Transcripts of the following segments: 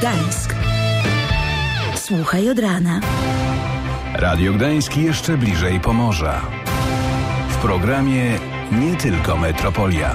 Gdańsk. Słuchaj od rana. Radio Gdańsk jeszcze bliżej Pomorza. W programie Nie tylko Metropolia.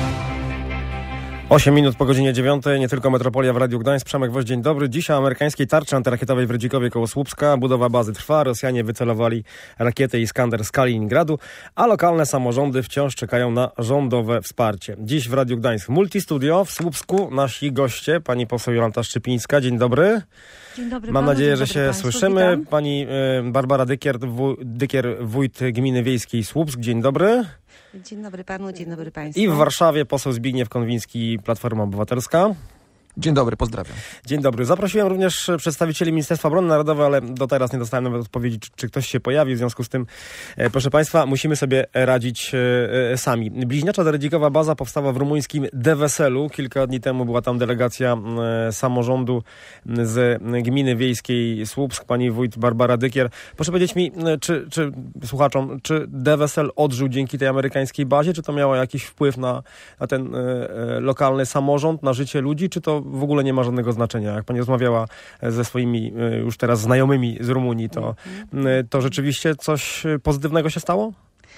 8 minut po godzinie 9, nie tylko Metropolia w Radiu Gdańsk. Przemek Woź, dzień dobry. Dziś o amerykańskiej tarczy antyrakietowej w Redzikowie koło Słupska. Budowa bazy trwa. Rosjanie wycelowali rakietę Iskander z Kaliningradu, a lokalne samorządy wciąż czekają na rządowe wsparcie. Dziś w Radiu Gdańsk Multistudio w Słupsku nasi goście. Pani poseł Jolanta Szczypińska, dzień dobry. Dzień dobry. Mam nadzieję, że się Państwu. słyszymy. Witam. Pani Barbara Dykier, wójt gminy wiejskiej Słupsk, dzień dobry. Dzień dobry panu, dzień dobry państwu. I w Warszawie poseł Zbigniew Konwiński, Platforma Obywatelska. Dzień dobry, pozdrawiam. Dzień dobry. Zaprosiłem również przedstawicieli Ministerstwa Obrony Narodowej, ale do teraz nie dostałem nawet odpowiedzi, czy ktoś się pojawi. W związku z tym, proszę Państwa, musimy sobie radzić sami. Bliźniacza Redzikowa baza powstała w rumuńskim Deveselu. Kilka dni temu była tam delegacja samorządu z gminy wiejskiej Słupsk, pani wójt Barbara Dykier. Proszę powiedzieć mi, czy słuchaczom, czy Devesel odżył dzięki tej amerykańskiej bazie? Czy to miało jakiś wpływ na ten lokalny samorząd, na życie ludzi? Czy to w ogóle nie ma żadnego znaczenia? Jak pani rozmawiała ze swoimi już teraz znajomymi z Rumunii, to rzeczywiście coś pozytywnego się stało?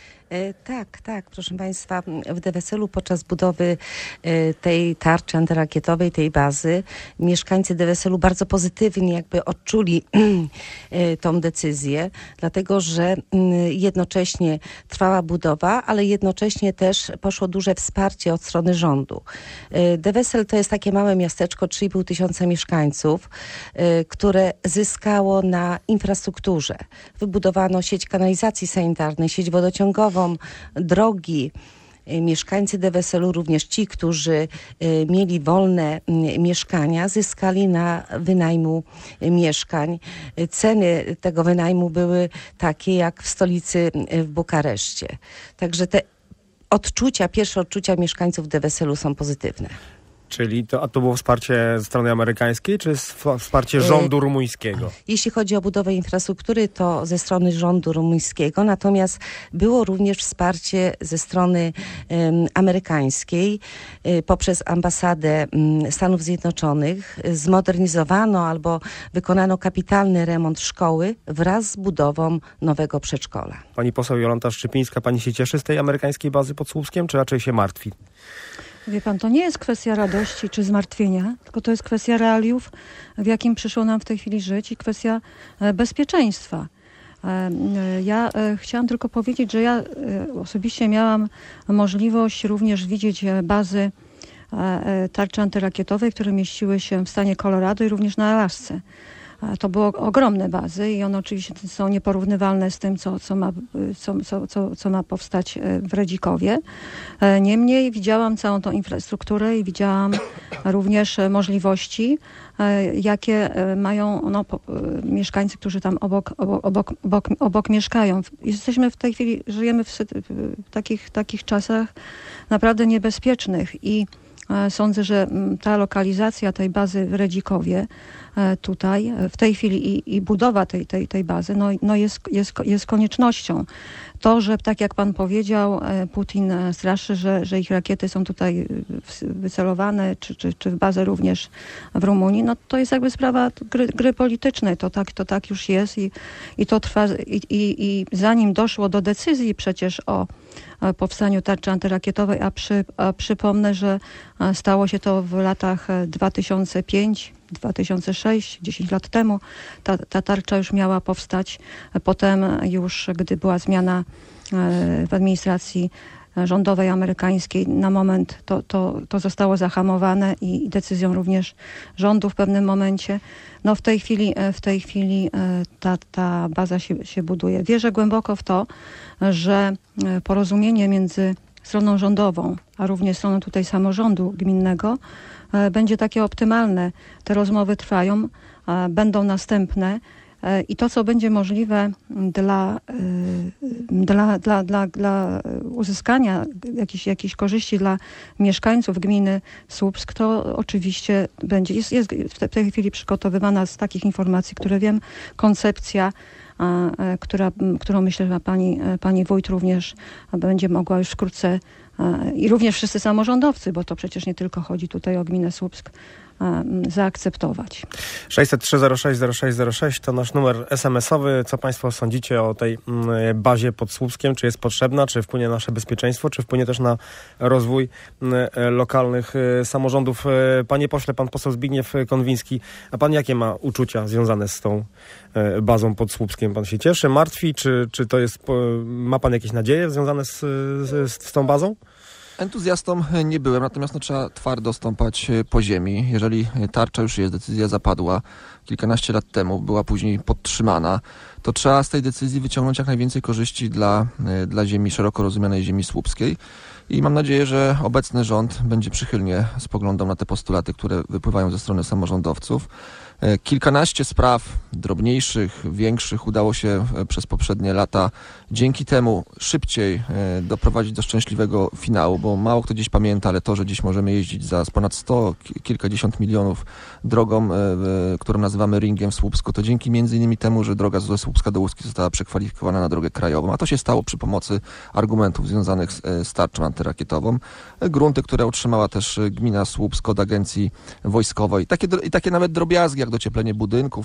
Tak, proszę Państwa, w Deveselu podczas budowy tej tarczy antyrakietowej, tej bazy, mieszkańcy Deveselu bardzo pozytywnie jakby odczuli tą decyzję, dlatego że jednocześnie trwała budowa, ale jednocześnie też poszło duże wsparcie od strony rządu. Devesel to jest takie małe miasteczko, 3,5 tysiąca mieszkańców, które zyskało na infrastrukturze. Wybudowano sieć kanalizacji sanitarnej, sieć wodociągową, drogi. Mieszkańcy Deveselu, również ci, którzy mieli wolne mieszkania, zyskali na wynajmu mieszkań. Ceny tego wynajmu były takie jak w stolicy w Bukareszcie. Także te pierwsze odczucia mieszkańców Deveselu są pozytywne. Czyli to było wsparcie ze strony amerykańskiej, czy wsparcie rządu rumuńskiego? Jeśli chodzi o budowę infrastruktury, to ze strony rządu rumuńskiego, natomiast było również wsparcie ze strony amerykańskiej poprzez ambasadę Stanów Zjednoczonych. Zmodernizowano albo wykonano kapitalny remont szkoły wraz z budową nowego przedszkola. Pani poseł Jolanta Szczypińska, pani się cieszy z tej amerykańskiej bazy pod Słupskiem, czy raczej się martwi? Wie pan, to nie jest kwestia radości czy zmartwienia, tylko to jest kwestia realiów, w jakim przyszło nam w tej chwili żyć, i kwestia bezpieczeństwa. Ja chciałam tylko powiedzieć, że ja osobiście miałam możliwość również widzieć bazy tarczy antyrakietowej, które mieściły się w stanie Colorado i również na Alasce. To były ogromne bazy i one oczywiście są nieporównywalne z tym, co ma powstać w Redzikowie. Niemniej widziałam całą tą infrastrukturę i widziałam również możliwości, jakie mają mieszkańcy, którzy tam obok mieszkają. Żyjemy w takich czasach naprawdę niebezpiecznych i sądzę, że ta lokalizacja tej bazy w Redzikowie tutaj w tej chwili i budowa tej bazy jest koniecznością. To, że tak jak pan powiedział, Putin straszy, że ich rakiety są tutaj wycelowane, czy w bazę również w Rumunii, to jest jakby sprawa gry politycznej. To tak już jest i to trwa. I zanim doszło do decyzji przecież o powstaniu tarczy antyrakietowej, a przypomnę, że stało się to w latach 2005-2006, 10 lat temu, ta tarcza już miała powstać. Potem już, gdy była zmiana w administracji rządowej amerykańskiej, na moment to zostało zahamowane i decyzją również rządu w pewnym momencie. W tej chwili ta baza się buduje. Wierzę głęboko w to, że porozumienie między stroną rządową, a również stroną tutaj samorządu gminnego będzie takie optymalne. Te rozmowy trwają, będą następne. I to, co będzie możliwe dla uzyskania jakichś korzyści dla mieszkańców gminy Słupsk, to oczywiście będzie. Jest w tej chwili przygotowywana z takich informacji, które wiem, koncepcja, którą myślę, że pani wójt również będzie mogła już wkrótce i również wszyscy samorządowcy, bo to przecież nie tylko chodzi tutaj o gminę Słupsk, zaakceptować. 603-06-06 to nasz numer SMS-owy. Co Państwo sądzicie o tej bazie pod Słupskiem? Czy jest potrzebna? Czy wpłynie na nasze bezpieczeństwo? Czy wpłynie też na rozwój lokalnych samorządów? Panie pośle, pan poseł Zbigniew Konwiński, a pan jakie ma uczucia związane z tą bazą pod Słupskiem? Pan się cieszy, martwi? Czy to jest, ma pan jakieś nadzieje związane z tą bazą? Entuzjastą nie byłem, natomiast trzeba twardo stąpać po ziemi. Jeżeli tarcza już jest, decyzja zapadła kilkanaście lat temu, była później podtrzymana, to trzeba z tej decyzji wyciągnąć jak najwięcej korzyści dla ziemi, szeroko rozumianej ziemi słupskiej. I mam nadzieję, że obecny rząd będzie przychylnie spoglądał na te postulaty, które wypływają ze strony samorządowców. Kilkanaście spraw drobniejszych, większych udało się przez poprzednie lata dzięki temu szybciej doprowadzić do szczęśliwego finału, bo mało kto dziś pamięta, ale to, że dziś możemy jeździć za ponad 100, kilkadziesiąt milionów drogą, którą nazywamy ringiem w Słupsku, to dzięki między innymi temu, że droga ze Słupska do Łuski została przekwalifikowana na drogę krajową, a to się stało przy pomocy argumentów związanych z tarczą antyrakietową. Grunty, które otrzymała też gmina Słupsk od agencji wojskowej. I takie nawet drobiazgi, jak docieplenie budynków,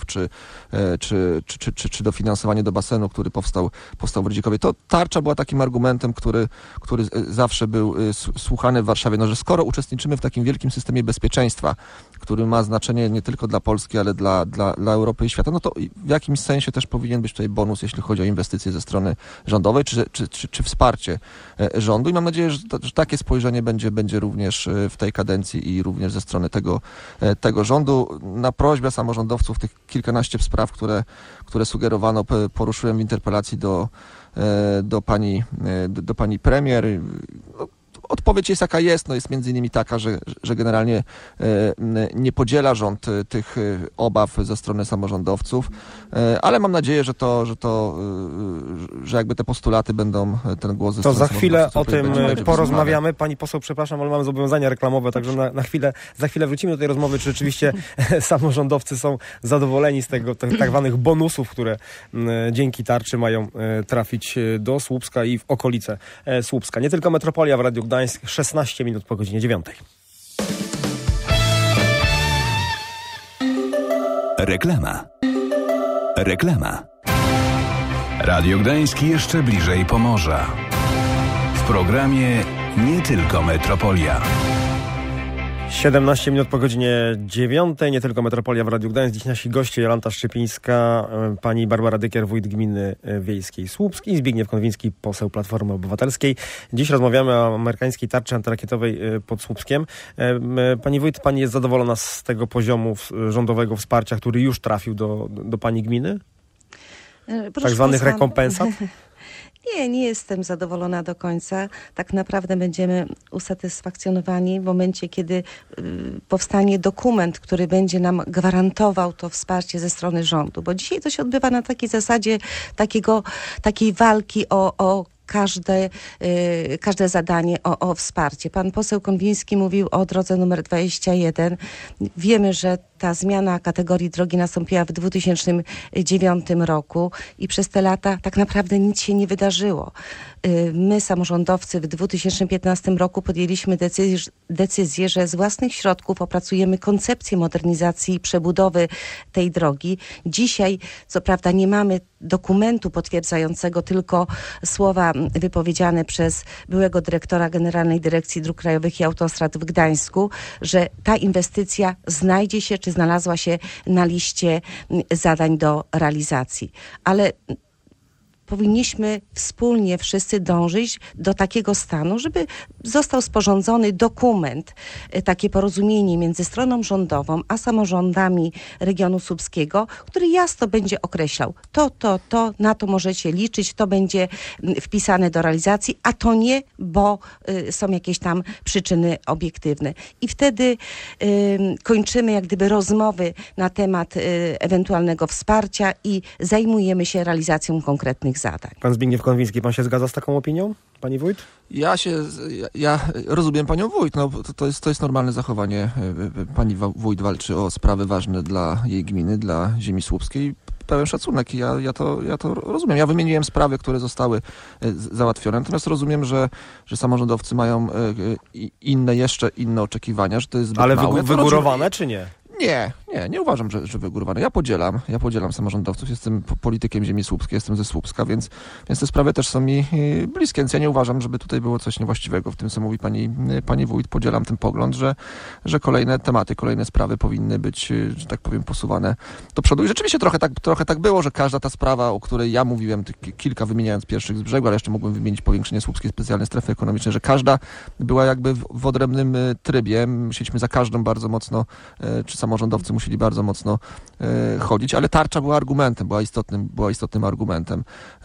czy dofinansowanie do basenu, który powstał w Rydzikowie. To tarcza była takim argumentem, który zawsze był słuchany w Warszawie, że skoro uczestniczymy w takim wielkim systemie bezpieczeństwa, który ma znaczenie nie tylko dla Polski, ale dla Europy i świata, no to w jakimś sensie też powinien być tutaj bonus, jeśli chodzi o inwestycje ze strony rządowej, czy wsparcie rządu. I mam nadzieję, że takie spojrzenie będzie również w tej kadencji i również ze strony tego rządu. Na prośbę samorządowców tych kilkanaście spraw, które sugerowano, poruszyłem w interpelacji do pani premier. Odpowiedź jest jaka jest, jest między innymi taka, że generalnie nie podziela rząd tych obaw ze strony samorządowców, ale mam nadzieję, że jakby te postulaty będą, ten głos ze strony samorządowców. To za chwilę o tym porozmawiamy. Pani poseł, przepraszam, ale mamy zobowiązania reklamowe, także za chwilę wrócimy do tej rozmowy, czy rzeczywiście samorządowcy są zadowoleni z tego, tak zwanych bonusów, które dzięki tarczy mają trafić do Słupska i w okolice Słupska. Nie tylko Metropolia w Radiu Gdańsk, 16 minut po godzinie 9. Reklama. Radio Gdański jeszcze bliżej Pomorza. W programie Nie tylko Metropolia. 17 minut po godzinie 9. Nie tylko Metropolia w Radiu Gdańsk. Dziś nasi goście Jolanta Szczypińska, pani Barbara Dykier, wójt gminy wiejskiej Słupsk i Zbigniew Konwiński, poseł Platformy Obywatelskiej. Dziś rozmawiamy o amerykańskiej tarczy antyrakietowej pod Słupskiem. Pani wójt, pani jest zadowolona z tego poziomu rządowego wsparcia, który już trafił do pani gminy? Tak zwanych rekompensat? Nie jestem zadowolona do końca. Tak naprawdę będziemy usatysfakcjonowani w momencie, kiedy powstanie dokument, który będzie nam gwarantował to wsparcie ze strony rządu. Bo dzisiaj to się odbywa na takiej zasadzie takiej walki o każde zadanie o wsparcie. Pan poseł Konwiński mówił o drodze numer 21. Wiemy, że ta zmiana kategorii drogi nastąpiła w 2009 roku i przez te lata tak naprawdę nic się nie wydarzyło. My, samorządowcy, w 2015 roku podjęliśmy decyzję, że z własnych środków opracujemy koncepcję modernizacji i przebudowy tej drogi. Dzisiaj, co prawda, nie mamy dokumentu potwierdzającego, tylko słowa wypowiedziane przez byłego dyrektora Generalnej Dyrekcji Dróg Krajowych i Autostrad w Gdańsku, że ta inwestycja znajdzie się, czy znalazła się na liście zadań do realizacji. Ale powinniśmy wspólnie wszyscy dążyć do takiego stanu, żeby został sporządzony dokument, takie porozumienie między stroną rządową a samorządami regionu słupskiego, który jasno będzie określał to, na to możecie liczyć, to będzie wpisane do realizacji, a to nie, bo są jakieś tam przyczyny obiektywne. I wtedy kończymy jak gdyby rozmowy na temat ewentualnego wsparcia i zajmujemy się realizacją konkretnych zadań. Pan Zbigniew Konwiński, pan się zgadza z taką opinią, pani wójt? Ja rozumiem panią wójt, to jest normalne zachowanie. Pani wójt walczy o sprawy ważne dla jej gminy, dla ziemi słupskiej. pełen szacunek i ja to rozumiem. Ja wymieniłem sprawy, które zostały załatwione, natomiast rozumiem, że samorządowcy mają jeszcze inne oczekiwania, że to jest zbyt ale małe. wygórowane czy nie? Nie uważam, że wygórowane. Ja podzielam samorządowców, jestem politykiem ziemi słupskiej, jestem ze Słupska, więc te sprawy też są mi bliskie, więc ja nie uważam, żeby tutaj było coś niewłaściwego w tym, co mówi pani wójt. Podzielam ten pogląd, że kolejne tematy, kolejne sprawy powinny być, że tak powiem, posuwane do przodu. I rzeczywiście trochę tak było, że każda ta sprawa, o której ja mówiłem, kilka wymieniając pierwszych z brzegu, ale jeszcze mógłbym wymienić powiększenie Słupskiej Specjalnej Strefy Ekonomicznej, że każda była jakby w odrębnym trybie. Musieliśmy za każdą bardzo mocno, czy samorządowcy musieli bardzo mocno chodzić, ale tarcza była argumentem, była istotnym argumentem.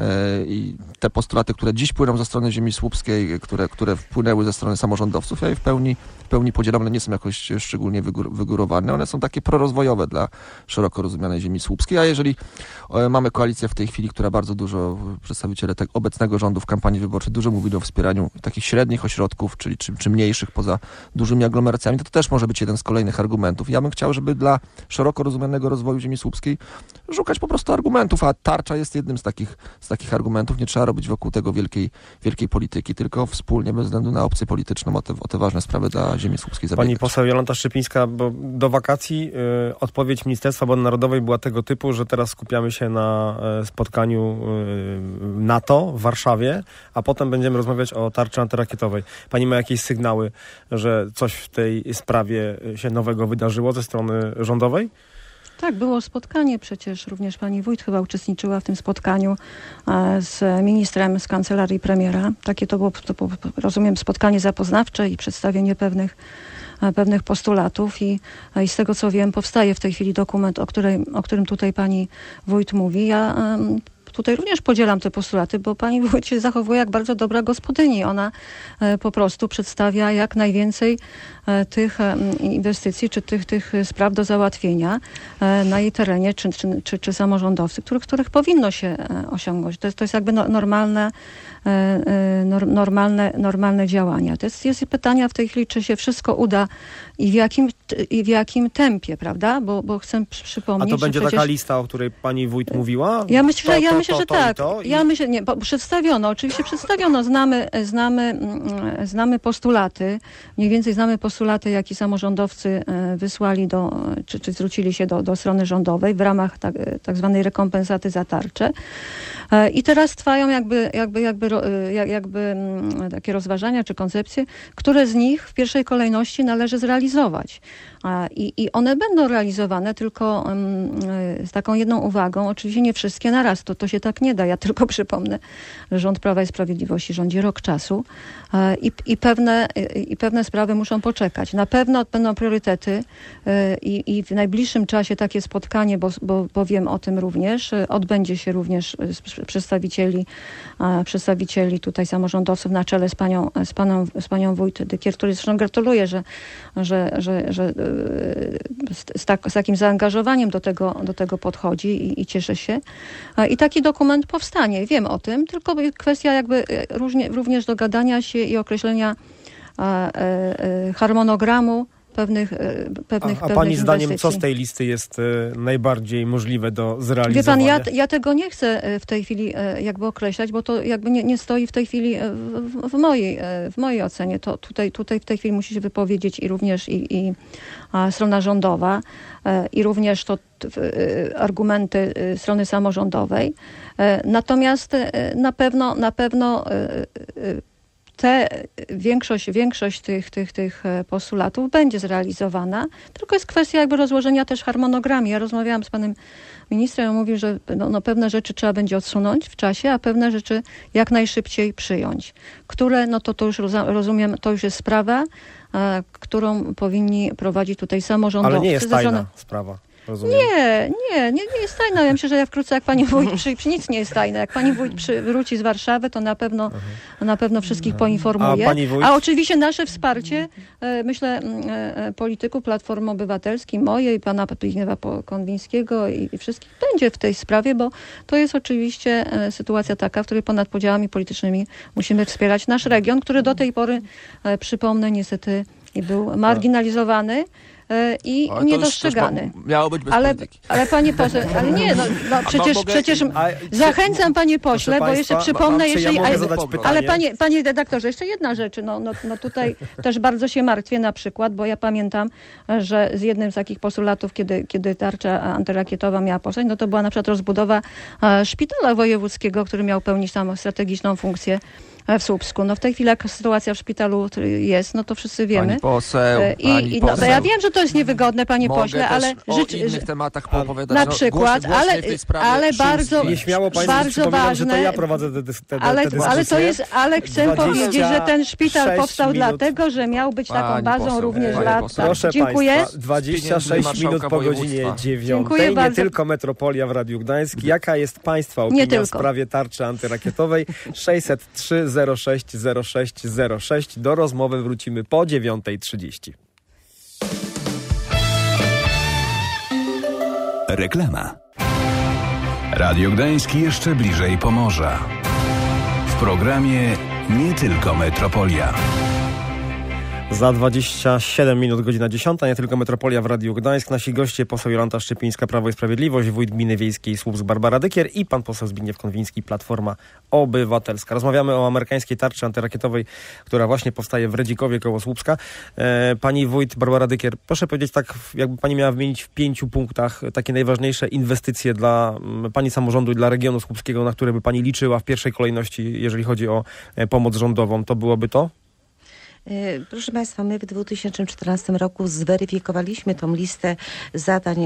I te postulaty, które dziś płyną ze strony ziemi słupskiej, które wpłynęły ze strony samorządowców, ja je w pełni podzielam, one nie są jakoś szczególnie wygórowane, one są takie prorozwojowe dla szeroko rozumianej ziemi słupskiej, a jeżeli mamy koalicję w tej chwili, która bardzo dużo, przedstawiciele tego obecnego rządu w kampanii wyborczej dużo mówili o wspieraniu takich średnich ośrodków, czyli czy mniejszych poza dużymi aglomeracjami, to też może być jeden z kolejnych argumentów. Ja bym chciał, żeby dla szeroko rozumianego rozwoju ziemi słupskiej szukać po prostu argumentów, a tarcza jest jednym z takich argumentów. Nie trzeba robić wokół tego wielkiej polityki, tylko wspólnie, bez względu na opcję polityczną, o te ważne sprawy dla ziemi słupskiej zabiegać. Pani poseł Jolanta Szczypińska, bo do wakacji odpowiedź Ministerstwa Obrony Narodowej była tego typu, że teraz skupiamy się na spotkaniu NATO w Warszawie, a potem będziemy rozmawiać o tarczy antyrakietowej. Pani ma jakieś sygnały, że coś w tej sprawie się nowego wydarzyło ze strony rządowej? Tak, było spotkanie przecież, również pani wójt chyba uczestniczyła w tym spotkaniu z ministrem z kancelarii premiera. Takie to było, rozumiem, spotkanie zapoznawcze i przedstawienie pewnych postulatów i z tego co wiem powstaje w tej chwili dokument, o którym tutaj pani wójt mówi. Ja tutaj również podzielam te postulaty, bo pani wójt się zachowuje jak bardzo dobra gospodyni. Ona po prostu przedstawia jak najwięcej tych inwestycji, czy tych spraw do załatwienia na jej terenie, czy samorządowcy, których powinno się osiągnąć. To jest jakby normalne działania. To jest pytanie w tej chwili, czy się wszystko uda i w jakim tempie, prawda? Bo chcę przypomnieć, a to będzie taka lista, o której pani wójt mówiła? Ja myślę, że tak. Ja myślę, nie, bo oczywiście przedstawiono, znamy postulaty, mniej więcej znamy postulaty, jakie samorządowcy wysłali czy zwrócili się do strony rządowej w ramach tak zwanej rekompensaty za tarczę. I teraz trwają jakby takie rozważania czy koncepcje, które z nich w pierwszej kolejności należy zrealizować. I one będą realizowane tylko z taką jedną uwagą. Oczywiście nie wszystkie naraz, to się tak nie da. Ja tylko przypomnę, że rząd Prawa i Sprawiedliwości rządzi rok czasu i pewne sprawy muszą poczekać. Na pewno będą priorytety i w najbliższym czasie takie spotkanie, bo wiem o tym również, odbędzie się również przedstawicieli tutaj samorządowców na czele z panią wójt Dykier, której zresztą gratuluję, że z takim zaangażowaniem do tego podchodzi i cieszę się. I taki dokument powstanie. Wiem o tym, tylko kwestia jakby również dogadania się i określenia harmonogramu pewnych pani zdaniem, co z tej listy jest najbardziej możliwe do zrealizowania? Wie pan, ja tego nie chcę w tej chwili jakby określać, bo to jakby nie stoi w tej chwili w mojej ocenie. To tutaj w tej chwili musi się wypowiedzieć i również i strona rządowa i również argumenty strony samorządowej. Natomiast na pewno większość tych postulatów będzie zrealizowana, tylko jest kwestia jakby rozłożenia też harmonogramu. Ja rozmawiałam z panem ministrem, on mówił, że pewne rzeczy trzeba będzie odsunąć w czasie, a pewne rzeczy jak najszybciej przyjąć. Które, to już rozumiem, to już jest sprawa, którą powinni prowadzić tutaj samorządowcy. Ale nie jest tajna sprawa. Rozumiem. Nie jest tajna. Ja myślę, że wkrótce jak pani wójt nic nie jest tajne. Jak pani wójt wróci z Warszawy, to na pewno wszystkich poinformuje. A oczywiście nasze wsparcie, myślę, polityków Platformy Obywatelskiej, mojej, pana Zbigniewa Konwińskiego i wszystkich będzie w tej sprawie, bo to jest oczywiście sytuacja taka, w której ponad podziałami politycznymi musimy wspierać nasz region, który do tej pory, przypomnę, niestety był marginalizowany i Ale to niedostrzegany. już miało być bez polityki. Ale panie pośle, ale nie, przecież zachęcam panie pośle, bo jeszcze przypomnę, ale panie redaktorze, jeszcze jedna rzecz, no tutaj też bardzo się martwię na przykład, bo ja pamiętam, że z jednym z takich postulatów, kiedy tarcza antyrakietowa miała powstać, no to była na przykład rozbudowa szpitala wojewódzkiego, który miał pełnić tam strategiczną funkcję w Słupsku. No w tej chwili jaka sytuacja w szpitalu jest, no to wszyscy wiemy. Pani poseł. No to ja wiem, że to jest niewygodne, panie pośle, ale o innych tematach poopowiadać. Na przykład, ale bardzo ważne. Że to ja prowadzę ale chcę powiedzieć, że ten szpital powstał dlatego, że miał być taką bazą również dla... Proszę Dziękuję. Państwa, 26 minut po godzinie 9. Dziękuję nie tylko Metropolia w Radiu Gdańsk. Jaka jest Państwa opinia w sprawie tarczy antyrakietowej? 603 060606. Do rozmowy wrócimy po 9:30. Reklama. Radio Gdański jeszcze bliżej Pomorza. W programie Nie tylko Metropolia. Za 27 minut, godzina 10, nie tylko Metropolia w Radiu Gdańsk. Nasi goście, poseł Jolanta Szczypińska, Prawo i Sprawiedliwość, wójt gminy wiejskiej Słupsk Barbara Dykier i pan poseł Zbigniew Konwiński, Platforma Obywatelska. Rozmawiamy o amerykańskiej tarczy antyrakietowej, która właśnie powstaje w Redzikowie koło Słupska. Pani wójt Barbara Dykier, proszę powiedzieć tak, jakby pani miała wymienić w 5 punktach takie najważniejsze inwestycje dla pani samorządu i dla regionu słupskiego, na które by pani liczyła w pierwszej kolejności, jeżeli chodzi o pomoc rządową, to byłoby to? Proszę Państwa, my w 2014 roku zweryfikowaliśmy tą listę zadań,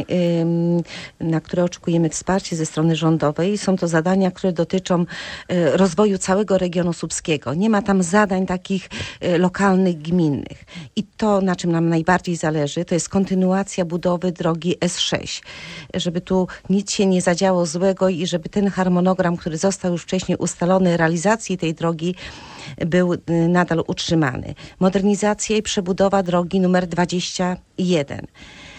na które oczekujemy wsparcie ze strony rządowej. Są to zadania, które dotyczą rozwoju całego regionu słupskiego. Nie ma tam zadań takich lokalnych, gminnych. I to, na czym nam najbardziej zależy, to jest kontynuacja budowy drogi S6. Żeby tu nic się nie zadziało złego i żeby ten harmonogram, który został już wcześniej ustalony, realizacji tej drogi, był nadal utrzymany. Modernizacja i przebudowa drogi numer 21.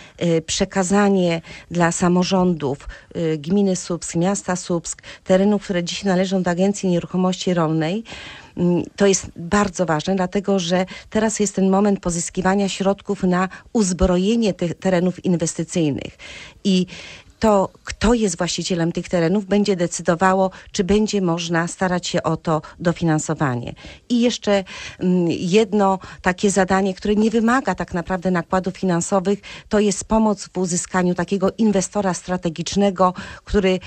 Przekazanie dla samorządów gminy Słupsk, miasta Słupsk, terenów, które dziś należą do Agencji Nieruchomości Rolnej. To jest bardzo ważne, dlatego że teraz jest ten moment pozyskiwania środków na uzbrojenie tych terenów inwestycyjnych. I to, kto jest właścicielem tych terenów, będzie decydowało, czy będzie można starać się o to dofinansowanie. I jeszcze jedno takie zadanie, które nie wymaga tak naprawdę nakładów finansowych, to jest pomoc w uzyskaniu takiego inwestora strategicznego, który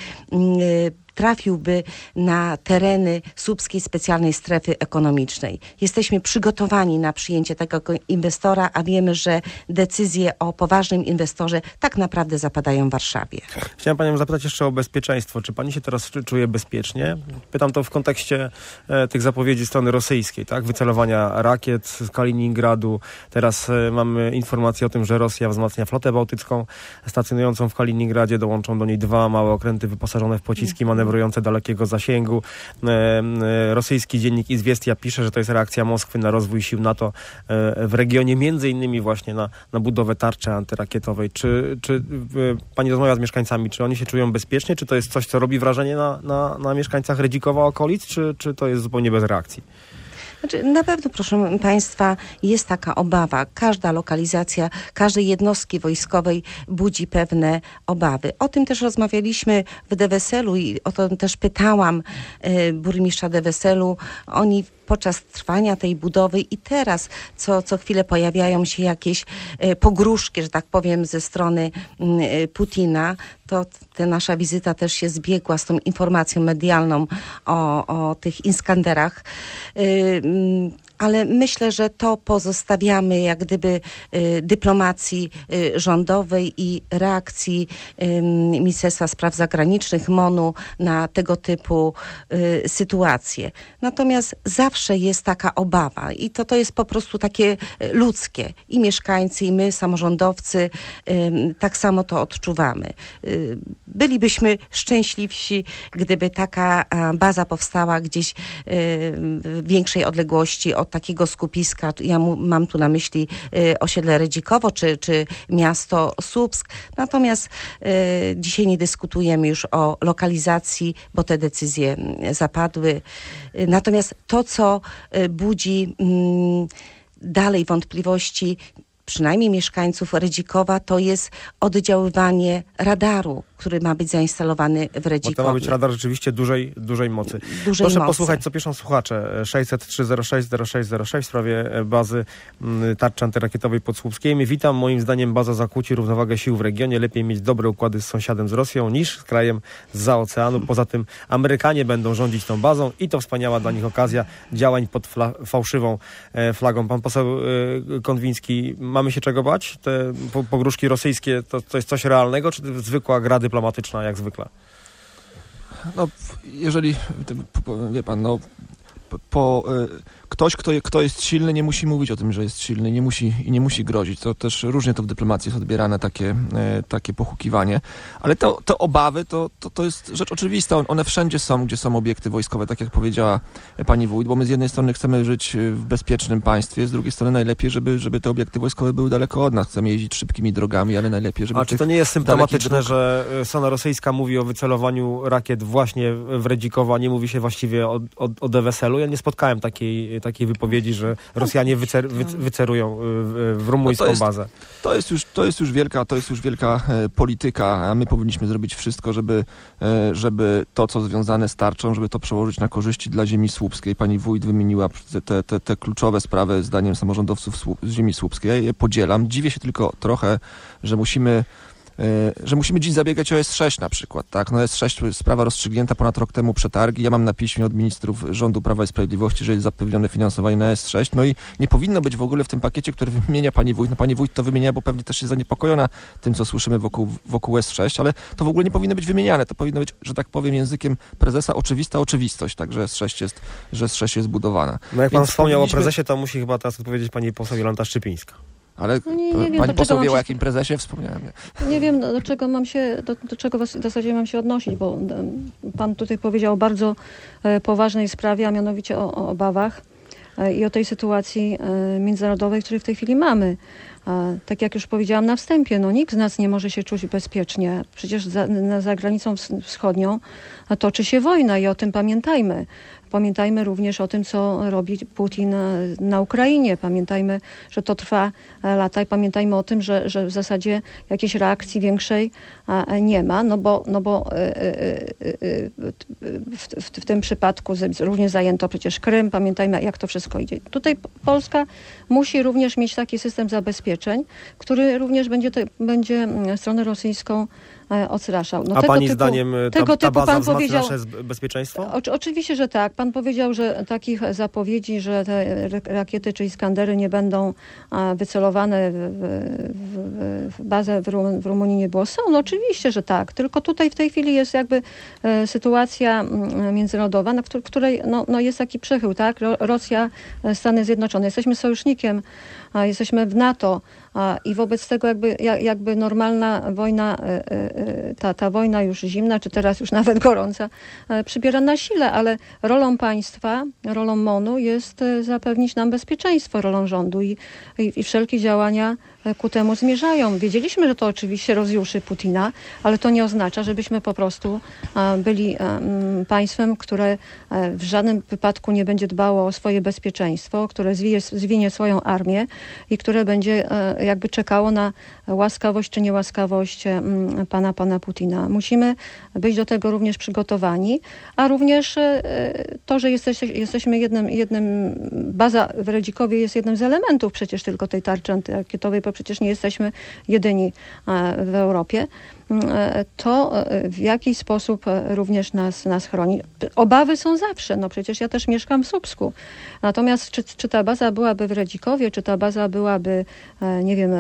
trafiłby na tereny Słupskiej Specjalnej Strefy Ekonomicznej. Jesteśmy przygotowani na przyjęcie tego inwestora, a wiemy, że decyzje o poważnym inwestorze tak naprawdę zapadają w Warszawie. Chciałem panią zapytać jeszcze o bezpieczeństwo. Czy pani się teraz czuje bezpiecznie? Pytam to w kontekście tych zapowiedzi strony rosyjskiej, tak? Wycelowania rakiet z Kaliningradu. Teraz mamy informację o tym, że Rosja wzmacnia flotę bałtycką stacjonującą w Kaliningradzie. Dołączą do niej 2 małe okręty wyposażone w pociski manewrujące dalekiego zasięgu. Rosyjski dziennik Izwiestia pisze, że to jest reakcja Moskwy na rozwój sił NATO w regionie, między innymi właśnie na budowę tarczy antyrakietowej. Czy pani rozmawia z mieszkańcami, czy oni się czują bezpiecznie? Czy to jest coś, co robi wrażenie na mieszkańcach Redzikowa okolic? Czy to jest zupełnie bez reakcji? Znaczy, na pewno, proszę Państwa, jest taka obawa. Każda lokalizacja, każdej jednostki wojskowej budzi pewne obawy. O tym też rozmawialiśmy w Deweselu i o to też pytałam burmistrza Deweselu. Oni podczas trwania tej budowy i teraz co chwilę pojawiają się jakieś pogróżki, że tak powiem, ze strony Putina. To ta nasza wizyta też się zbiegła z tą informacją medialną o tych Iskanderach. Ale myślę, że to pozostawiamy jak gdyby dyplomacji rządowej i reakcji Ministerstwa Spraw Zagranicznych, MON-u na tego typu sytuacje. Natomiast zawsze jest taka obawa i to jest po prostu takie ludzkie. I mieszkańcy, i my, samorządowcy, tak samo to odczuwamy. Bylibyśmy szczęśliwsi, gdyby taka baza powstała gdzieś w większej odległości od takiego skupiska. Ja mam tu na myśli osiedle Redzikowo czy miasto Słupsk. Natomiast dzisiaj nie dyskutujemy już o lokalizacji, bo te decyzje zapadły. Natomiast to, co budzi dalej wątpliwości, przynajmniej mieszkańców Redzikowa, to jest oddziaływanie radaru, który ma być zainstalowany w Redzikowie. Bo to ma być radar rzeczywiście dużej mocy. Proszę posłuchać, co piszą słuchacze. 600-306-0606 w sprawie bazy tarczy antyrakietowej pod Słupskimi. Witam, moim zdaniem baza zakłóci równowagę sił w regionie. Lepiej mieć dobre układy z sąsiadem z Rosją niż z krajem zza oceanu. Poza tym Amerykanie będą rządzić tą bazą i to wspaniała dla nich okazja działań pod fałszywą flagą. Pan poseł Konwiński, mamy się czego bać? Te pogróżki rosyjskie to jest coś realnego, czy zwykła gra dyplomatyczna jak zwykle? No, jeżeli, wie pan, no, ktoś, kto jest silny, nie musi mówić o tym, że jest silny, nie musi grozić. To też różnie to w dyplomacji jest odbierane, takie pochukiwanie. Ale te obawy to jest rzecz oczywista. One wszędzie są, gdzie są obiekty wojskowe, tak jak powiedziała pani wójt, bo my z jednej strony chcemy żyć w bezpiecznym państwie, z drugiej strony najlepiej, żeby te obiekty wojskowe były daleko od nas. Chcemy jeździć szybkimi drogami, ale najlepiej, żeby... A czy to nie jest symptomatyczne, że strona rosyjska mówi o wycelowaniu rakiet właśnie w Redzikowo, a nie mówi się właściwie o Deveselu? Ja nie spotkałem takiej wypowiedzi, że Rosjanie wycerują w rumuńską bazę. To jest już wielka polityka, a my powinniśmy zrobić wszystko, żeby to, co związane z tarczą, żeby to przełożyć na korzyści dla ziemi słupskiej. Pani wójt wymieniła te kluczowe sprawy zdaniem samorządowców z ziemi słupskiej. Ja je podzielam. Dziwię się tylko trochę, że musimy dziś zabiegać o S6 na przykład, tak? No S6, sprawa rozstrzygnięta ponad rok temu, przetargi. Ja mam na piśmie od ministrów rządu Prawa i Sprawiedliwości, że jest zapewnione finansowanie na S6. No i nie powinno być w ogóle w tym pakiecie, który wymienia pani wójt. No pani wójt to wymienia, bo pewnie też jest zaniepokojona tym, co słyszymy wokół S6, ale to w ogóle nie powinno być wymieniane. To powinno być, że tak powiem, językiem prezesa oczywista oczywistość, tak, że S6 jest budowana. No jak pan wspomniał o prezesie, to musi chyba teraz odpowiedzieć pani poseł Jolanta Szczypińska. Ale nie pani poseł wie, o jakim prezesie wspomniałem. Nie wiem, do czego w zasadzie mam się odnosić, bo pan tutaj powiedział o bardzo poważnej sprawie, a mianowicie o obawach i o tej sytuacji międzynarodowej, której w tej chwili mamy. Tak jak już powiedziałam na wstępie, no nikt z nas nie może się czuć bezpiecznie. Przecież za granicą wschodnią toczy się wojna i o tym pamiętajmy. Pamiętajmy również o tym, co robi Putin na Ukrainie. Pamiętajmy, że to trwa lata i pamiętajmy o tym, że w zasadzie jakiejś reakcji większej nie ma, no bo w tym przypadku również zajęto przecież Krym. Pamiętajmy, jak to wszystko idzie. Tutaj Polska musi również mieć taki system zabezpieczeń, który również będzie stronę rosyjską odstraszał. No a pani zdaniem ta baza wzmacnia nasze bezpieczeństwo? Oczywiście, że tak. Pan powiedział, że takich zapowiedzi, że te rakiety czy Iskandery nie będą wycelowane w bazę w Rumunii nie było. Są, no oczywiście, że tak. Tylko tutaj w tej chwili jest jakby sytuacja międzynarodowa, na której no jest taki przechył, tak? Rosja, Stany Zjednoczone. Jesteśmy sojusznikiem, jesteśmy w NATO i wobec tego jakby normalna wojna, ta wojna już zimna, czy teraz już nawet gorąca, przybiera na sile, ale rolą państwa, rolą MON-u jest zapewnić nam bezpieczeństwo, rolą rządu i wszelkie działania ku temu zmierzają. Wiedzieliśmy, że to oczywiście rozjuszy Putina, ale to nie oznacza, żebyśmy po prostu byli państwem, które w żadnym wypadku nie będzie dbało o swoje bezpieczeństwo, które zwinie swoją armię i które będzie jakby czekało na łaskawość czy niełaskawość pana Putina. Musimy być do tego również przygotowani, a również to, że jesteśmy baza w Redzikowie jest jednym z elementów przecież tylko tej tarczy antyrakietowej, bo przecież nie jesteśmy jedyni w Europie, to w jakiś sposób również nas chroni. Obawy są zawsze, no przecież ja też mieszkam w Słupsku. Natomiast czy ta baza byłaby w Redzikowie, czy ta baza byłaby, nie wiem,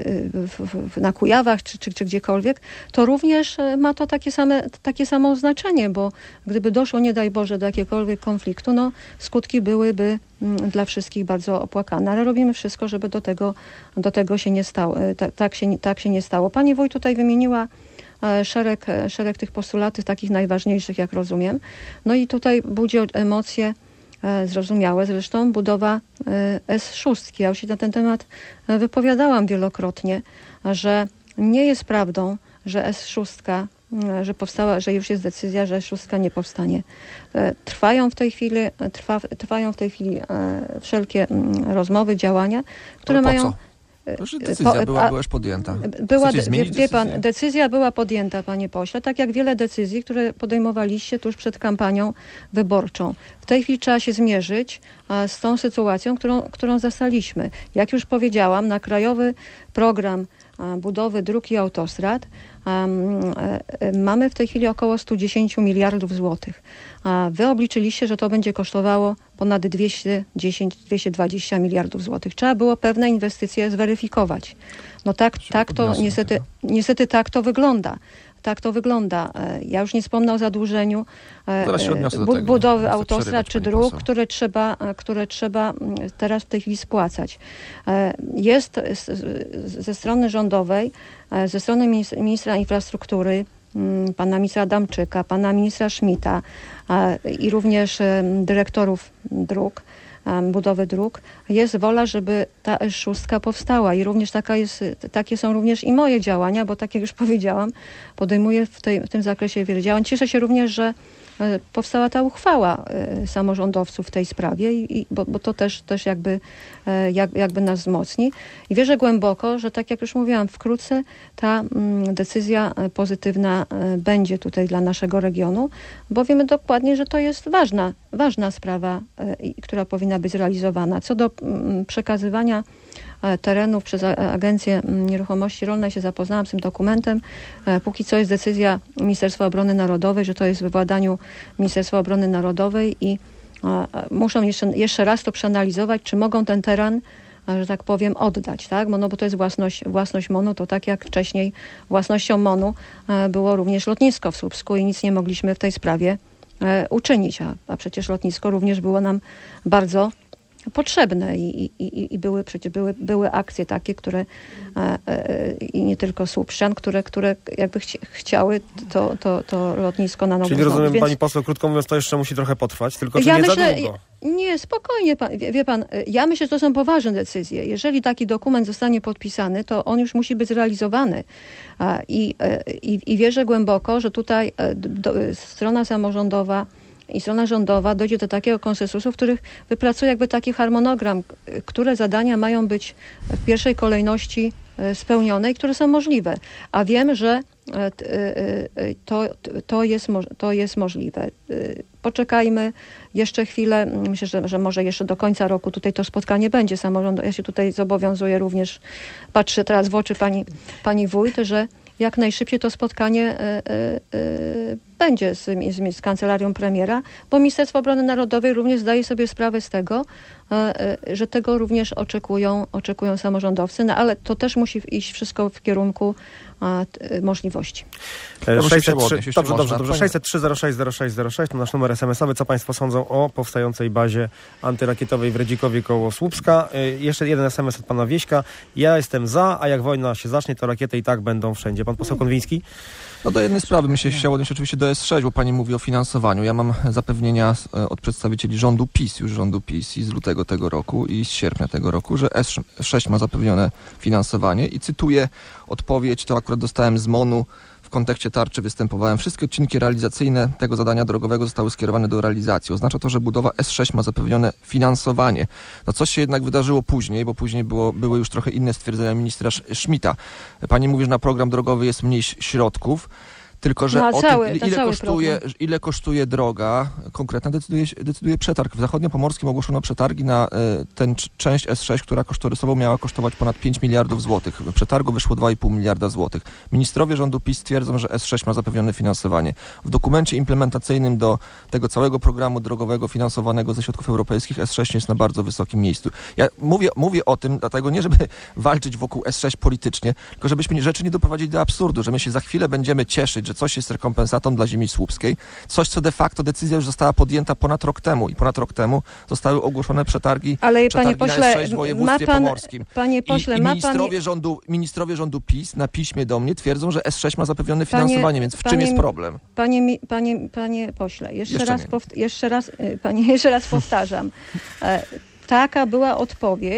na Kujawach, czy gdziekolwiek, to również ma to takie samo znaczenie, bo gdyby doszło, nie daj Boże, do jakiegokolwiek konfliktu, no skutki byłyby dla wszystkich bardzo opłakane, ale robimy wszystko, żeby do tego się nie stało. Tak się nie stało. Pani wójt tutaj wymieniła szereg tych postulatów, takich najważniejszych, jak rozumiem. No i tutaj budzi emocje zrozumiałe, zresztą budowa S6. Ja już się na ten temat wypowiadałam wielokrotnie, że nie jest prawdą, że S6, że powstała, że już jest decyzja, że S6 nie powstanie. Trwają w tej chwili wszelkie rozmowy, działania, które mają... Proszę, decyzja była już podjęta. Wie pan, decyzja była podjęta, panie pośle, tak jak wiele decyzji, które podejmowaliście tuż przed kampanią wyborczą. W tej chwili trzeba się zmierzyć z tą sytuacją, którą zastaliśmy. Jak już powiedziałam, na krajowy program budowy dróg i autostrad mamy w tej chwili około 110 miliardów złotych. Wy obliczyliście, że to będzie kosztowało ponad 210-220 miliardów złotych. Trzeba było pewne inwestycje zweryfikować. No tak to niestety tak to wygląda. Tak to wygląda. Ja już nie wspomnę o zadłużeniu budowy autostrad czy dróg, które trzeba teraz w tej chwili spłacać. Jest ze strony rządowej, ze strony ministra infrastruktury, pana ministra Adamczyka, pana ministra Schmidta i również dyrektorów dróg, budowy dróg, jest wola, żeby ta S6 powstała i również takie są również i moje działania, bo tak jak już powiedziałam, podejmuję w tym zakresie wiele działań. Cieszę się również, że powstała ta uchwała samorządowców w tej sprawie, bo to też jakby nas wzmocni. I wierzę głęboko, że tak jak już mówiłam, wkrótce ta decyzja pozytywna będzie tutaj dla naszego regionu, bo wiemy dokładnie, że to jest ważna sprawa, która powinna być zrealizowana. Co do przekazywania terenów przez Agencję Nieruchomości Rolnej się zapoznałam z tym dokumentem. Póki co jest decyzja Ministerstwa Obrony Narodowej, że to jest w władaniu Ministerstwa Obrony Narodowej i muszą jeszcze raz to przeanalizować, czy mogą ten teren, że tak powiem, oddać, tak? Bo to jest własność MON-u, to tak jak wcześniej własnością MON-u było również lotnisko w Słupsku i nic nie mogliśmy w tej sprawie uczynić, a przecież lotnisko również było nam bardzo potrzebne i były akcje takie, które i nie tylko Słupszczan, które jakby chciały to lotnisko na nowo Czyli rozumiem, zrobić. pani poseł, krótko mówiąc, to jeszcze musi trochę potrwać, tylko czy nie za długo? Nie, spokojnie, wie pan, ja myślę, że to są poważne decyzje. Jeżeli taki dokument zostanie podpisany, to on już musi być zrealizowany. I wierzę głęboko, że tutaj strona samorządowa i strona rządowa dojdzie do takiego konsensusu, w których wypracuje jakby taki harmonogram, które zadania mają być w pierwszej kolejności spełnione i które są możliwe. A wiem, że to jest możliwe. Poczekajmy jeszcze chwilę. Myślę, że może jeszcze do końca roku tutaj to spotkanie będzie samorządowe. Ja się tutaj zobowiązuję również, patrzę teraz w oczy pani wójt, że jak najszybciej to spotkanie będzie z kancelarią premiera, bo Ministerstwo Obrony Narodowej również zdaje sobie sprawę z tego, że tego również oczekują samorządowcy, no ale to też musi iść wszystko w kierunku możliwości. 603-06-06-06 to nasz numer SMS-owy. Co państwo sądzą o powstającej bazie antyrakietowej w Redzikowie koło Słupska? Jeszcze jeden SMS od pana Wieśka. Ja jestem za, a jak wojna się zacznie, to rakiety i tak będą wszędzie. Pan poseł Konwiński? No do jednej sprawy bym się chciał odnieść oczywiście do S6, bo pani mówi o finansowaniu. Ja mam zapewnienia od przedstawicieli rządu PiS i z lutego tego roku i z sierpnia tego roku, że S6 ma zapewnione finansowanie i cytuję odpowiedź, to akurat dostałem z MON-u, w kontekście tarczy występowałem. Wszystkie odcinki realizacyjne tego zadania drogowego zostały skierowane do realizacji. Oznacza to, że budowa S6 ma zapewnione finansowanie. No coś się jednak wydarzyło później, bo później były już trochę inne stwierdzenia ministra Schmidta. Pani mówi, że na program drogowy jest mniej środków. Tylko że o tym, ile kosztuje droga konkretna, decyduje przetarg. W Zachodniopomorskim ogłoszono przetargi na tę część S6, która kosztorysowo miała kosztować ponad 5 miliardów złotych. W przetargu wyszło 2,5 miliarda złotych. Ministrowie rządu PiS twierdzą, że S6 ma zapewnione finansowanie. W dokumencie implementacyjnym do tego całego programu drogowego finansowanego ze środków europejskich S6 jest na bardzo wysokim miejscu. Ja mówię o tym, dlatego nie żeby walczyć wokół S6 politycznie, tylko żebyśmy rzeczy nie doprowadzili do absurdu, że my się za chwilę będziemy cieszyć, że coś jest rekompensatą dla ziemi słupskiej. Coś, co de facto decyzja już została podjęta ponad rok temu i ponad rok temu zostały ogłoszone przetargi panie pośle, na S6 w województwie pomorskim. Panie pośle, ministrowie rządu PiS na piśmie do mnie twierdzą, że S6 ma zapewnione finansowanie, więc w czym jest problem? Panie pośle, jeszcze raz powtarzam. Taka była odpowiedź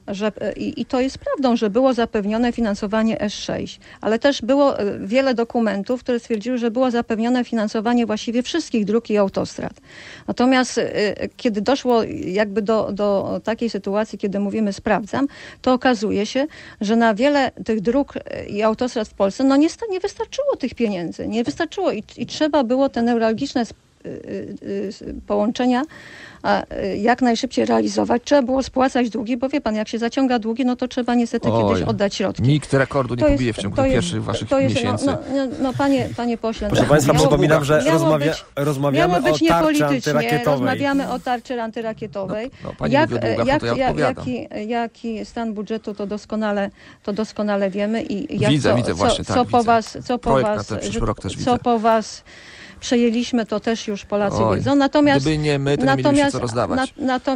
i to jest prawdą, że było zapewnione finansowanie S6, ale też było wiele dokumentów, które stwierdziły, że było zapewnione finansowanie właściwie wszystkich dróg i autostrad. Natomiast kiedy doszło jakby do takiej sytuacji, kiedy mówimy sprawdzam, to okazuje się, że na wiele tych dróg i autostrad w Polsce nie wystarczyło tych pieniędzy. Nie wystarczyło i trzeba było te newralgiczne połączenia jak najszybciej realizować. Trzeba było spłacać długi, bo wie pan, jak się zaciąga długi, no to trzeba niestety kiedyś oddać środki. Nikt rekordu nie pobije w ciągu pierwszych waszych miesięcy. Panie pośle. Proszę państwa, przypominam, że rozmawiamy o tarczy antyrakietowej. Rozmawiamy o tarczy antyrakietowej. Jaki stan budżetu, to doskonale wiemy i widzę właśnie, co po was przejęliśmy, to też już Polacy wiedzą. Natomiast, gdyby nie my, to nie mieliśmy co rozdawać.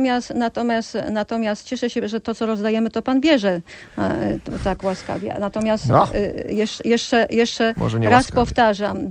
Natomiast cieszę się, że to, co rozdajemy, to pan bierze tak łaskawie. Natomiast jeszcze raz powtarzam,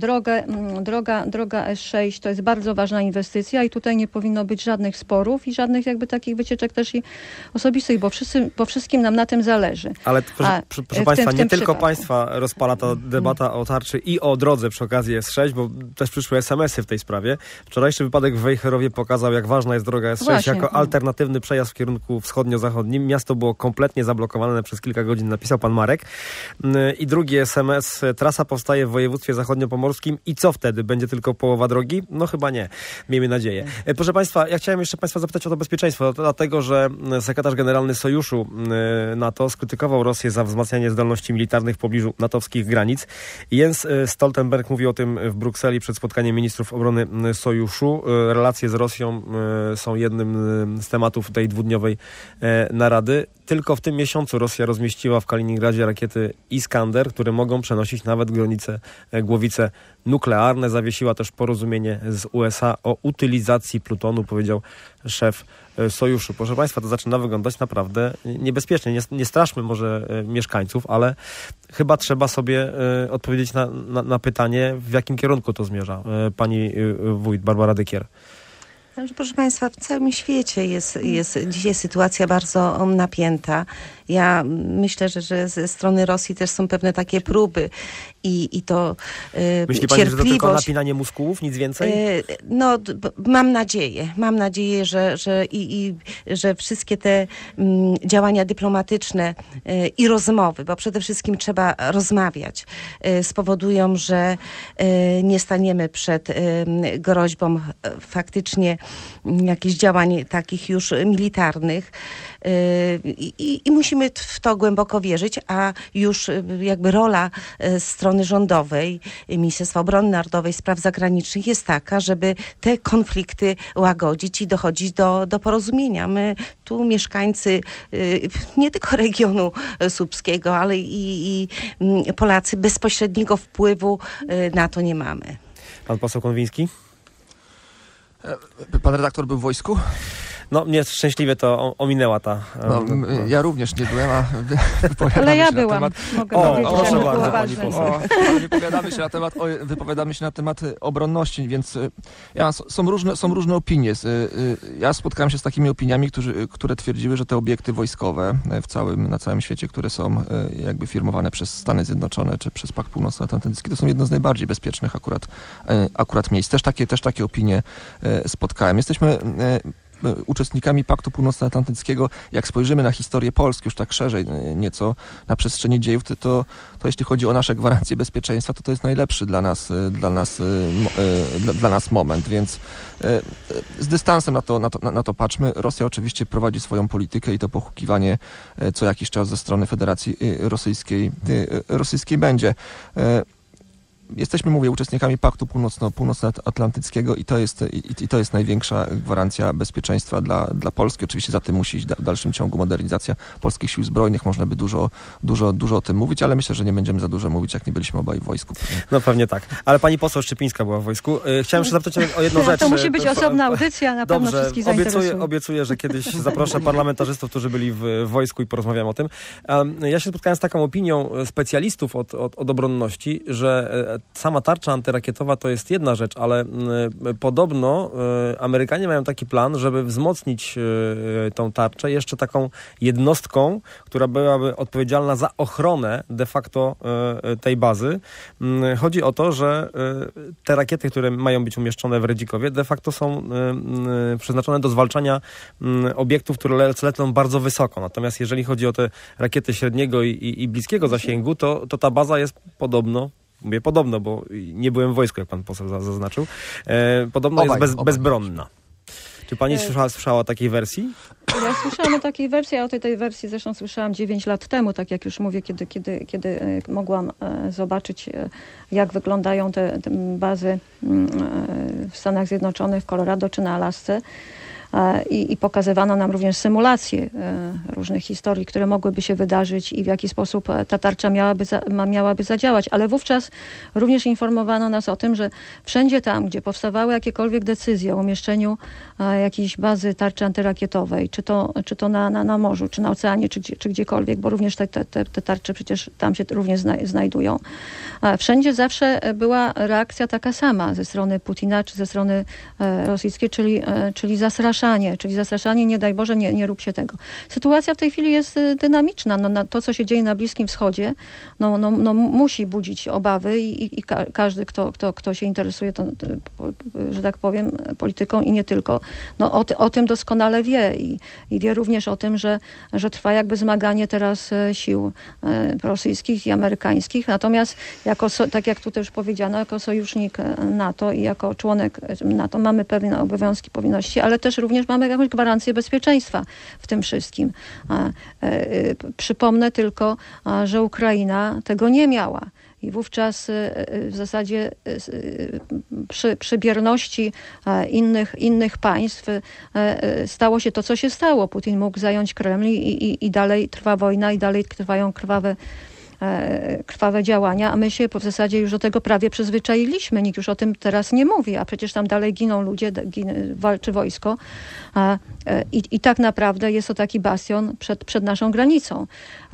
droga S6 to jest bardzo ważna inwestycja i tutaj nie powinno być żadnych sporów i żadnych jakby takich wycieczek też i osobistych, bo wszystkim nam na tym zależy. Ale proszę państwa, nie tylko państwa rozpala ta debata o tarczy i o drodze przy okazji S6, bo też przyszły SMS-y w tej sprawie. Wczorajszy wypadek w Wejherowie pokazał, jak ważna jest droga S6 właśnie, jako alternatywny przejazd w kierunku wschodnio-zachodnim. Miasto było kompletnie zablokowane przez kilka godzin, napisał pan Marek. I drugi SMS. Trasa powstaje w województwie zachodniopomorskim i co wtedy? Będzie tylko połowa drogi? No chyba nie. Miejmy nadzieję. Proszę państwa, ja chciałem jeszcze państwa zapytać o to bezpieczeństwo, dlatego, że sekretarz generalny Sojuszu NATO skrytykował Rosję za wzmacnianie zdolności militarnych w pobliżu natowskich granic. Jens Stoltenberg mówił o tym w Brukseli przed spotkaniem ministrów obrony Sojuszu. Relacje z Rosją są jednym z tematów tej dwudniowej narady. Tylko w tym miesiącu Rosja rozmieściła w Kaliningradzie rakiety Iskander, które mogą przenosić nawet głowice nuklearne. Zawiesiła też porozumienie z USA o utylizacji plutonu, powiedział szef Sojuszu. Proszę państwa, to zaczyna wyglądać naprawdę niebezpiecznie. Nie straszmy może mieszkańców, ale chyba trzeba sobie odpowiedzieć na pytanie, w jakim kierunku to zmierza. Pani wójt Barbara Dykier. Proszę państwa, w całym świecie jest dzisiaj sytuacja bardzo napięta. Ja myślę, że ze strony Rosji też są pewne takie próby i to myśli pani, że to tylko napinanie muskułów, nic więcej? No, mam nadzieję, że wszystkie te działania dyplomatyczne i rozmowy, bo przede wszystkim trzeba rozmawiać, spowodują, że nie staniemy przed groźbą faktycznie jakichś działań takich już militarnych i musimy w to głęboko wierzyć, a już jakby rola strony rządowej, Ministerstwa Obrony Narodowej, Spraw Zagranicznych jest taka, żeby te konflikty łagodzić i dochodzić do porozumienia. My tu mieszkańcy nie tylko regionu słupskiego, ale i Polacy bezpośredniego wpływu na to nie mamy. Pan poseł Konwiński? Pan redaktor był w wojsku? No, mnie szczęśliwie to ominęła ta... ja również nie byłem, a ale ja byłam. Mogę powiedzieć, że było ważne. Wypowiadamy się na temat obronności, więc są różne opinie. Ja spotkałem się z takimi opiniami, które twierdziły, że te obiekty wojskowe na całym świecie, które są jakby firmowane przez Stany Zjednoczone czy przez Pakt Północnoatlantycki, to są jedno z najbardziej bezpiecznych akurat miejsc. Też takie opinie spotkałem. Jesteśmy uczestnikami Paktu Północnoatlantyckiego. Jak spojrzymy na historię Polski, już tak szerzej nieco na przestrzeni dziejów, to jeśli chodzi o nasze gwarancje bezpieczeństwa, to jest najlepszy dla nas moment, więc z dystansem na to patrzmy. Rosja oczywiście prowadzi swoją politykę i to pochukiwanie co jakiś czas ze strony Federacji Rosyjskiej będzie. Jesteśmy, mówię, uczestnikami Paktu Północnoatlantyckiego i to jest największa gwarancja bezpieczeństwa dla Polski. Oczywiście za tym musi iść w dalszym ciągu modernizacja polskich sił zbrojnych. Można by dużo o tym mówić, ale myślę, że nie będziemy za dużo mówić, jak nie byliśmy obaj w wojsku. No pewnie tak. Ale pani poseł Szczypińska była w wojsku. Chciałem jeszcze zapytać o jedną rzecz. To musi być osobna audycja, na pewno wszystkich zainteresuje. Obiecuję, że kiedyś zaproszę parlamentarzystów, którzy byli w wojsku i porozmawiam o tym. Ja się spotkałem z taką opinią specjalistów od obronności, że sama tarcza antyrakietowa to jest jedna rzecz, ale podobno Amerykanie mają taki plan, żeby wzmocnić tą tarczę jeszcze taką jednostką, która byłaby odpowiedzialna za ochronę de facto tej bazy. Chodzi o to, że te rakiety, które mają być umieszczone w Redzikowie, de facto są przeznaczone do zwalczania obiektów, które lecą bardzo wysoko. Natomiast jeżeli chodzi o te rakiety średniego i bliskiego zasięgu, to ta baza jest podobno, mówię podobno, bo nie byłem w wojsku, jak pan poseł zaznaczył, podobno jest bezbronna. Czy pani słyszała o takiej wersji? Ja słyszałam o takiej wersji, a o tej wersji zresztą słyszałam 9 lat temu, tak jak już mówię, kiedy mogłam zobaczyć, jak wyglądają te bazy w Stanach Zjednoczonych, w Colorado czy na Alasce. I pokazywano nam również symulacje różnych historii, które mogłyby się wydarzyć i w jaki sposób ta tarcza miałaby zadziałać. Ale wówczas również informowano nas o tym, że wszędzie tam, gdzie powstawały jakiekolwiek decyzje o umieszczeniu jakiejś bazy tarczy antyrakietowej, czy to na morzu, czy na oceanie, czy gdziekolwiek, bo również te tarcze przecież tam się również znajdują. Wszędzie zawsze była reakcja taka sama ze strony Putina, czy ze strony rosyjskiej, czyli zastraszanie, nie daj Boże, nie rób się tego. Sytuacja w tej chwili jest dynamiczna. To, co się dzieje na Bliskim Wschodzie, musi budzić obawy i każdy, kto się interesuje, że tak powiem, polityką i nie tylko, o tym doskonale wie i wie również o tym, że trwa jakby zmaganie teraz sił rosyjskich i amerykańskich. Natomiast tak jak tutaj już powiedziano, jako sojusznik NATO i jako członek NATO mamy pewne obowiązki, powinności, ale też również mamy jakąś gwarancję bezpieczeństwa w tym wszystkim. Przypomnę tylko, że Ukraina tego nie miała. I wówczas w zasadzie przy bierności innych państw stało się to, co się stało. Putin mógł zająć Kreml i dalej trwa wojna i dalej trwają krwawe działania, a my się w zasadzie już do tego prawie przyzwyczailiśmy. Nikt już o tym teraz nie mówi, a przecież tam dalej giną ludzie, walczy wojsko i tak naprawdę jest to taki bastion przed naszą granicą.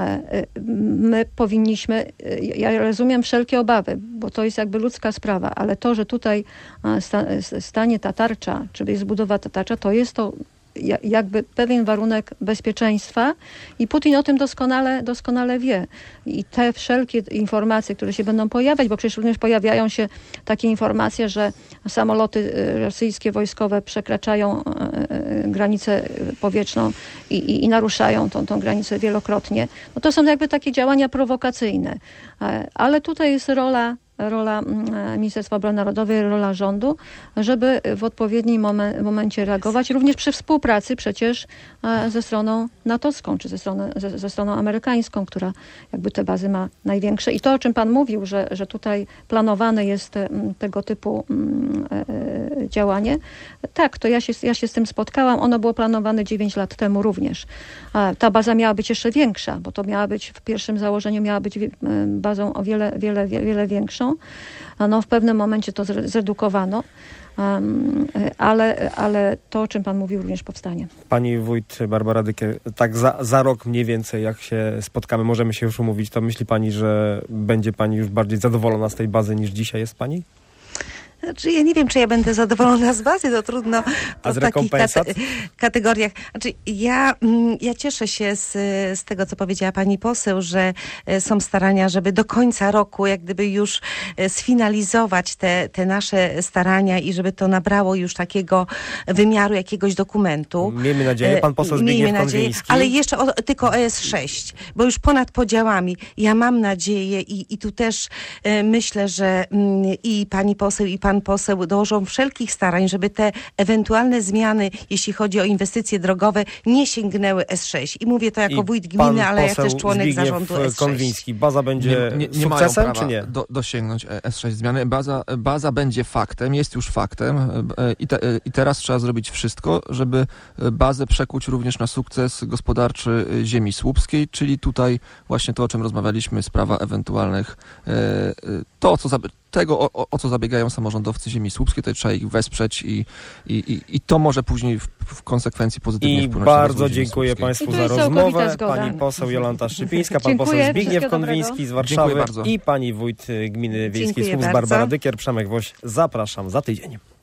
My powinniśmy, ja rozumiem wszelkie obawy, bo to jest jakby ludzka sprawa, ale to, że tutaj stanie ta tarcza, czy jest zbudowana ta tarcza, to jest to jakby pewien warunek bezpieczeństwa i Putin o tym doskonale wie. I te wszelkie informacje, które się będą pojawiać, bo przecież również pojawiają się takie informacje, że samoloty rosyjskie wojskowe przekraczają granicę powietrzną i naruszają tą granicę wielokrotnie. To są jakby takie działania prowokacyjne. Ale tutaj jest rola Ministerstwa Obrony Narodowej, rola rządu, żeby w odpowiednim momencie reagować, również przy współpracy przecież ze stroną natowską, czy ze stroną amerykańską, która jakby te bazy ma największe. I to, o czym pan mówił, że tutaj planowane jest tego typu działanie, tak, to ja się z tym spotkałam. Ono było planowane 9 lat temu również. Ta baza miała być jeszcze większa, bo to miała być w pierwszym założeniu bazą o wiele większą. W pewnym momencie to zredukowano, ale to, o czym pan mówił, również powstanie. Pani wójt Barbara Dykier, tak za rok mniej więcej, jak się spotkamy, możemy się już umówić, to myśli pani, że będzie pani już bardziej zadowolona z tej bazy niż dzisiaj jest pani? Znaczy, ja nie wiem, czy ja będę zadowolona z bazy, to trudno w takich kategoriach. Znaczy, ja cieszę się z tego, co powiedziała pani poseł, że są starania, żeby do końca roku jak gdyby już sfinalizować te nasze starania i żeby to nabrało już takiego wymiaru jakiegoś dokumentu. Miejmy nadzieję, pan poseł Zbigniew Konwiński. Ale jeszcze tylko OS6, bo już ponad podziałami. Ja mam nadzieję i tu też myślę, że i pani poseł, i pan poseł dołożą wszelkich starań, żeby te ewentualne zmiany, jeśli chodzi o inwestycje drogowe, nie sięgnęły S6. I mówię to jako wójt gminy, ale jak też członek zarządu S6. Konwiński. Baza będzie sukcesem, czy nie? Dosięgnąć S6 zmiany. Baza będzie faktem, jest już faktem i teraz trzeba zrobić wszystko, żeby bazę przekuć również na sukces gospodarczy ziemi słupskiej, czyli tutaj właśnie to, o czym rozmawialiśmy, sprawa ewentualnych, tego, o co zabiegają samorządowcy ziemi słupskiej, to trzeba ich wesprzeć i to może później w konsekwencji pozytywnie wpłynąć na rozwój bardzo ziemi dziękuję słupskiej. Państwu I tu za jest rozmowę. całkowita zgoda. Pani poseł Jolanta Szczypińska, pan Dziękuję, poseł Zbigniew wszystkiego Konwiński z Dziękuję Warszawy bardzo. i pani wójt gminy Wiejskiej Dziękuję Słupsk bardzo. Barbara Dykier. Przemek Woś, zapraszam za tydzień.